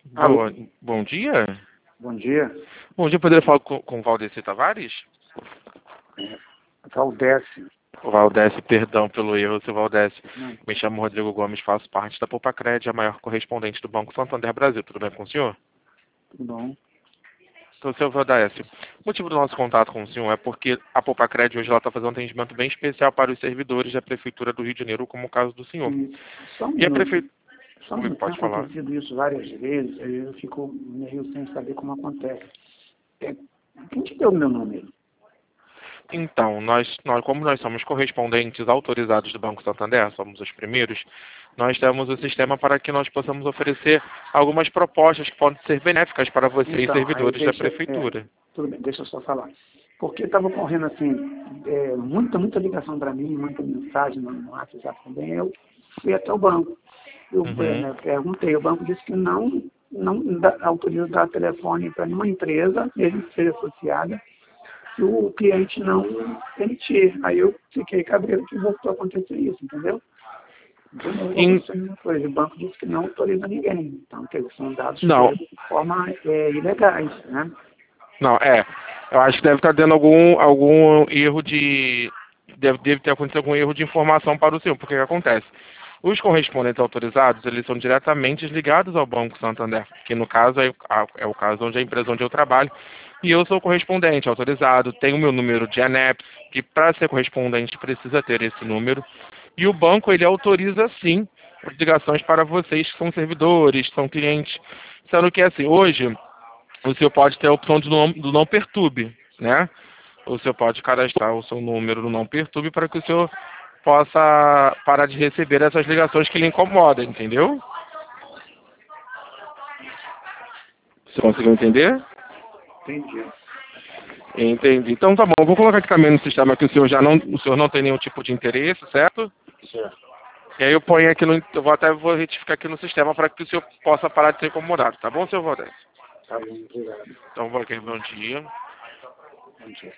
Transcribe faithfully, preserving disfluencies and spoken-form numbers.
Alô, Boa, bom dia. bom dia. Bom dia, poderia falar com, com o Valdeci Tavares? Valdécio. Valdeci, perdão pelo erro, seu Valdeci. Não, Me chamo Rodrigo Gomes, faço parte da Popacred, a maior correspondente do Banco Santander Brasil. Tudo bem com o senhor? tudo bom. Então, seu Valdeci, o motivo do nosso contato com o senhor é porque a Popacred hoje está fazendo um atendimento bem especial para os servidores da Prefeitura do Rio de Janeiro, como o caso do senhor. E só um E a minuto. Prefeitura... Só um minuto. Tem Pode falar. acontecido isso várias vezes, aí eu fico meio sem saber como acontece. É, quem te deu o meu número? Então, nós, nós, como nós somos correspondentes autorizados do Banco Santander, somos os primeiros, nós temos o sistema para que nós possamos oferecer algumas propostas que podem ser benéficas para vocês, Então, aí servidores da deixa, Prefeitura. é, tudo bem, deixa eu só falar. Porque estava ocorrendo assim, é, muita, muita ligação para mim, muita mensagem no, no WhatsApp também, eu fui até o banco. Eu é, Uhum. né, perguntei, o banco disse que não, não dá, autoriza dar telefone para nenhuma empresa, mesmo que seja associada, se o cliente não permitir. Aí eu fiquei cabreiro que voltou a acontecer isso, entendeu? De novo, Em- aconteceu a mesma coisa. O banco disse que não autoriza ninguém. Então, quer dizer, são dados Não, de forma é, ilegais, né? não, é. Eu acho que deve estar tendo algum, algum erro de... Deve, deve ter acontecido algum erro de informação para o senhor, porque o que acontece? Os correspondentes autorizados, eles são diretamente ligados ao Banco Santander, que no caso é, a- é o caso onde a empresa onde eu trabalho, e eu sou correspondente autorizado, tenho o meu número de ANEP, que para ser correspondente precisa ter esse número, e o banco, ele autoriza sim as ligações para vocês que são servidores, são clientes, sendo que assim, hoje o senhor pode ter a opção do não, do não perturbe, né? O senhor pode cadastrar o seu número no não perturbe para que o senhor possa parar de receber essas ligações que lhe incomodam, entendeu? Você conseguiu entender? Entendi. Entendi. Então tá bom, eu vou colocar aqui também no sistema que o senhor já não, o senhor não tem nenhum tipo de interesse, certo? Certo. E aí eu ponho aqui no, eu vou até vou retificar aqui no sistema para que o senhor possa parar de ser incomodado, tá bom, senhor Valdez? Tá bom, obrigado. Então vou aqui, bom dia. Bom dia.